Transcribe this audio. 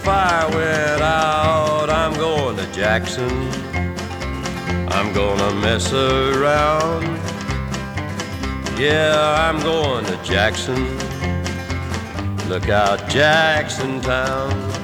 Fire went out, I'm going to Jackson. I'm gonna mess around. Yeah, I'm going to Jackson. Look out, Jackson Town.